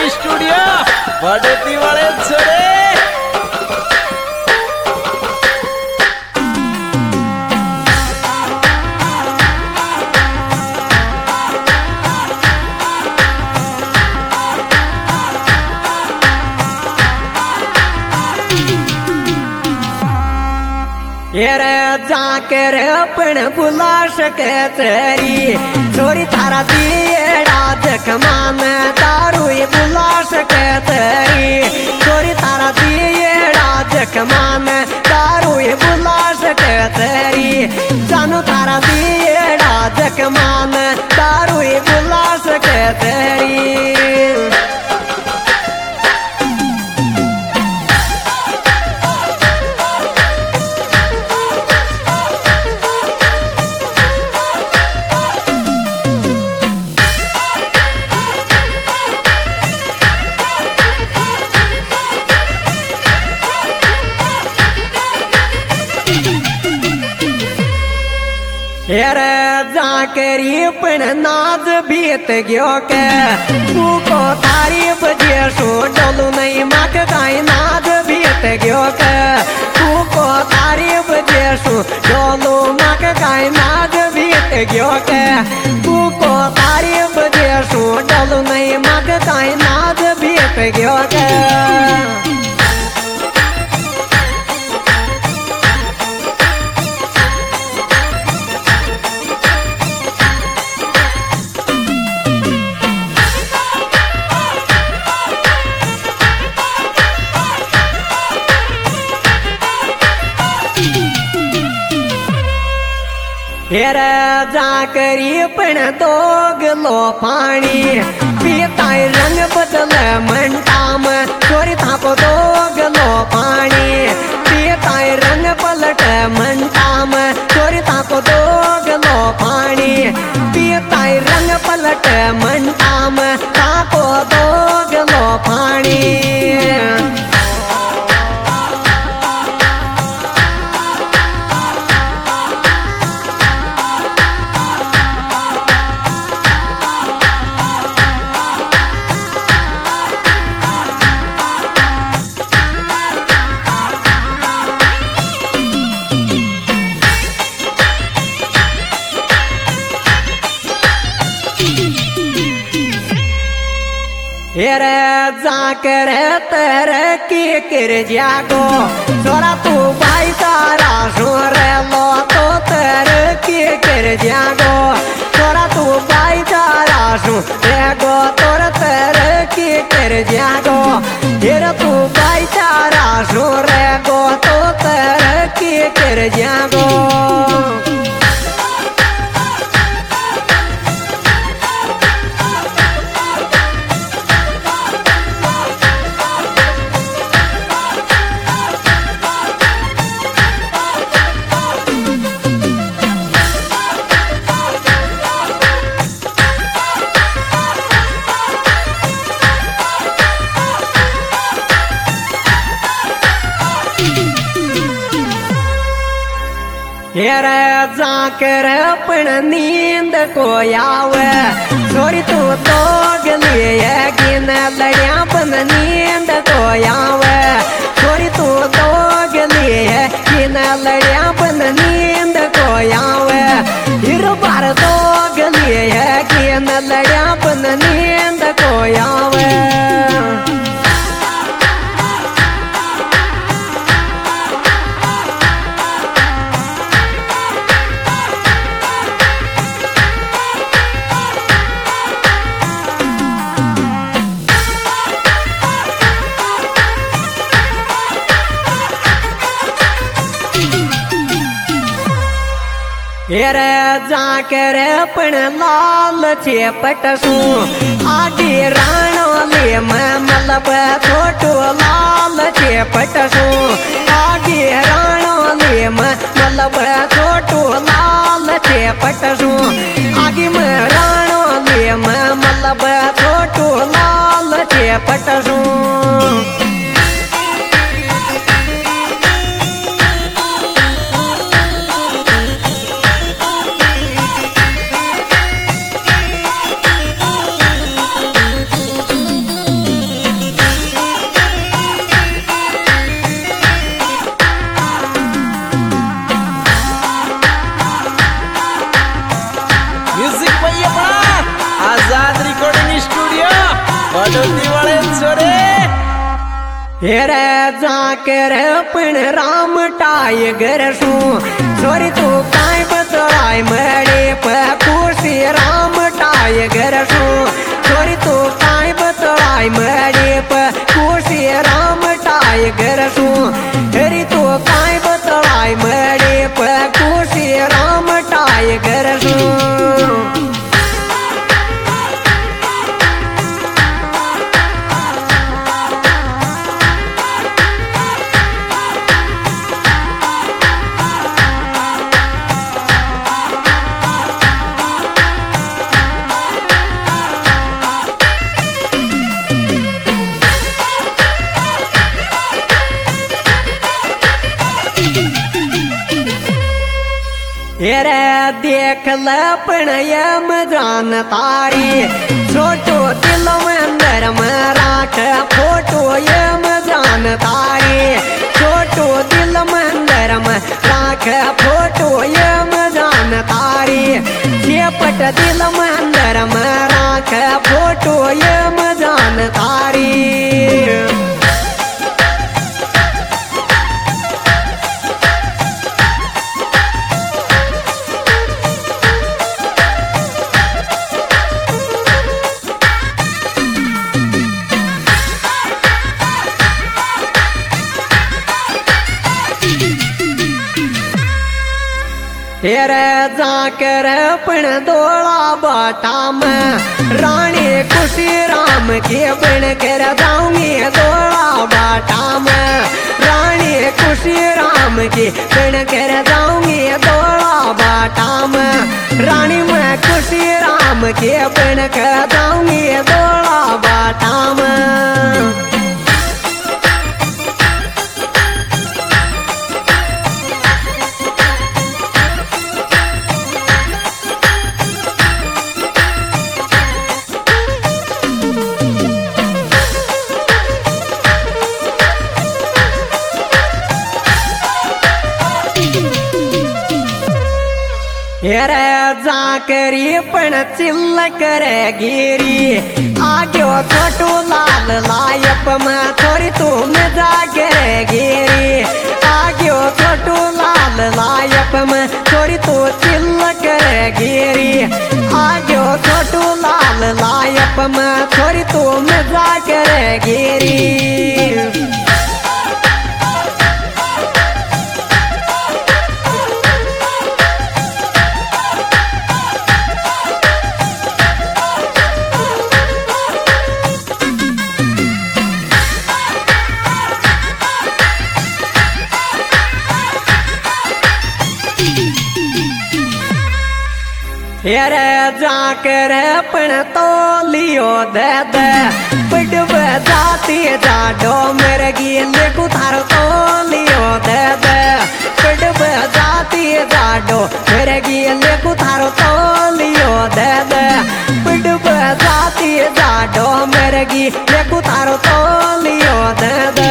Studio बड़ती वाले छोरे रे जाकर अपन बुला सके तेरी छोरी तारा दिएड़ा जखमान दारू बुला सके तेरी छोरी तारा दिएड़ा जखमान दारू बुला सके तेरी जानू तारा दिएड़ा जखमान दारू बुला सके तेरी रे जाकरी पण नाज बीत गयो के तू को तारीफ जेसो डोलू नहीं मक गाय नाज बीत गयो के तू को तारीफ जेसो डोलू मक गाय नाज बीत गयो के तू को तारीफ जेसो डोलू नहीं मक गाय नाज बीत गयो के रे जाकरी पण दोगलो पानी पीताय रंग बदल मंटाम चोरी थापो दोगलो पानी पीताय रंग पलट मंटाम चोरी थापो दोगलो पानी पीताय रंग पलट मंटाम थापो दोगलो पानी रे जाकर तरक्की कर जागो छोरा तू भाई तारा सोरे लो तो तरक्की कर जागो छोरा तू भाई तारा सोरे गो तोर तरक्की कर जागो फिर तू भाई तारा सोरे गो तो तरक्की कर जागो रे जाकर अपन नींद को आवे छोरी तू तो गलिए गिन लड़िया बन नींद को आवे छोरी तू तो गलिए गिन लड़िया बन नींद को आवे हिर बार तो गलिए गिन लड़िया बन नींद को आवे रे जाकर अपन लाल चेपटसू आगे राणो ले मतलब छोटो लाल चेपटसू आगे राणो ले मतलब छोटो लाल चेपटसू आगे में राणो ले मतलब छोटो लाल चेपटसू बड़ोती वाले छोरे हेरे जाकर पण राम टाइगर सू छोरी तू काय बतलाय मरे खुशी राम टाइगर सू छोरी तू काय बतलाय मरे खुशी राम टाइगर सू हेरी तू काय बतलाय मरे खुशी राम टाइगर सू हेरे देख लपण यम जान तारी छोटो दिल अंदर में राख फोटो यम जान तारी छोटो दिल अंदर में राख फोटो यम जान तारी चेपट दिल अंदर में राख फोटो यम जान तारी हेरे जाकर पण दोला बाटा में रानी खुशी राम के बन कर जाऊंगी दोला बाटा में रानी खुशी राम के बन कर जाऊंगी दोला बाटा में रानी मैं खुशी राम के बन कर जाऊंगी दोला बाटा में हेरे जाकरी पण चिल्ल करे गिरी आग्यो छोटू लाल लायप में थोड़ी तू मजा करे गिरी आग्यो छोटू लाल लायप में थोड़ी तू चिल्ल करे गिरी आग्यो छोटू लाल लायप में थोड़ी तू मजा करे गिरी हेरे जाकर पण तो लियो दे दे बड़ जाती जाडो मेरे गिले कुतार तो लियो दे दे बड़ जाती जाडो मेरे गिले कुतार तो लियो दे दे बड़ जाती जाडो मेरे गिले कुतार तो लियो दे दे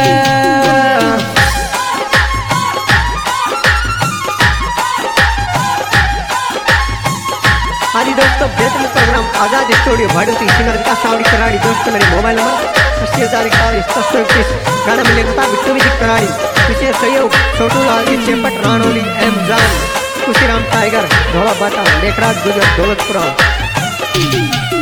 हाजी दोस्तों बेहतरीन प्रोग्राम आजाद स्टूडियो भाड़ूती सिंगर विकास सावड़ी कराड़ी दोस्तों मेरे मोबाइल नंबर 80,41 गाना मिलेगा बिट्टू म्यूजिक कराड़ी विशेष सहयोग छोटू लाल जी चेपट रानोली एम जान खुशीराम टाइगर धोला बाटा लेखराज गुजर दौलतपुरा।